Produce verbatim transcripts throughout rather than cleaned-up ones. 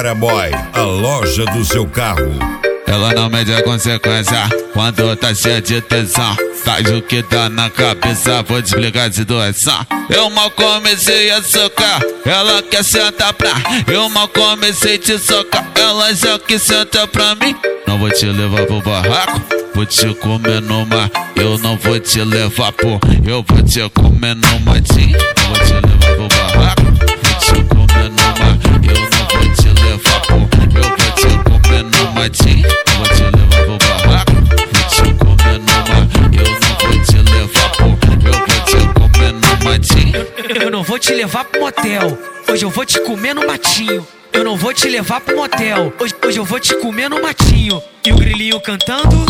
Chora Boy, a loja do seu carro. Ela não mede a consequência quando tá cheia de tensão. Faz o que dá na cabeça, vou te explicar a situação. Eu mal comecei a socar, ela quer sentar pra. Eu mal comecei a te socar, ela já que senta pra mim. Não vou te levar pro barraco, vou te comer no mar. Eu não vou te levar pro, eu vou te comer no matinho. Não vou te levar pro barraco, vou te comer no mar. Eu não vou te levar pro, eu vou te comer no matinho. Não vou te levar pro barraco, vou te comer no mar. Eu não vou te levar pro, eu vou te comer no matinho. Eu, eu não vou te levar pro motel, hoje eu vou te comer no matinho. Eu não vou te levar pro motel, hoje, hoje eu vou te comer no matinho. E o grilinho cantando,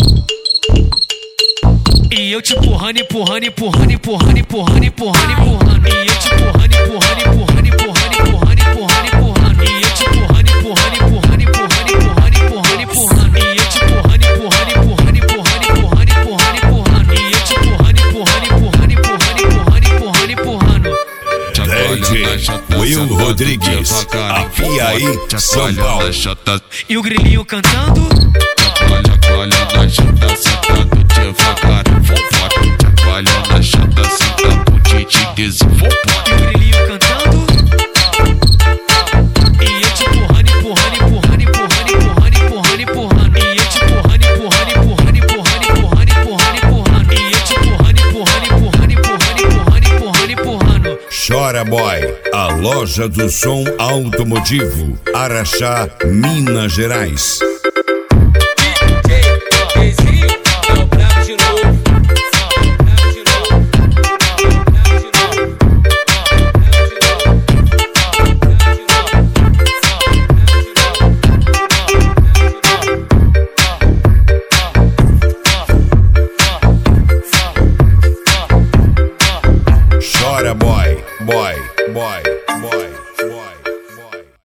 e eu te empurrando, empurrando, empurrando, empurrando, empurrando, empurrando, empurrando. E eu te empurrando, empurrando, empurrando, empurrando, empurrando, empurrando, empurrando. E eu te empurrando, empurrando, empurrando, empurrando, empurrando, empurrando, empurrando. E eu te empurrando, empurrando, empurrando, empurrando, empurrando, empurrando, empurrando. E eu te empurrando, empurrando, empurrando, empurrando, empurrando, empurrando, empurrando. D J Will Rodrigues, Apiaí, São Paulo. E o grilinho cantando, chacoalha na chata, sentando devagar, vambora. Chacoalha na chata, sentando o Didi desenvolvendo. e o grilinho cantando, e eu te empurrando, empurrando, empurrando, empurrando, empurrando, empurrando, empurrando. E eu te empurrando, empurrando, empurrando, empurrando, empurrando, empurrando, empurrando. E eu te empurrando, empurrando, empurrando, empurrando, empurrando, empurrando, empurrando. Chora Boy, a loja do som automotivo, Araxá, Minas Gerais. Chora Boy, boy, boy, boy.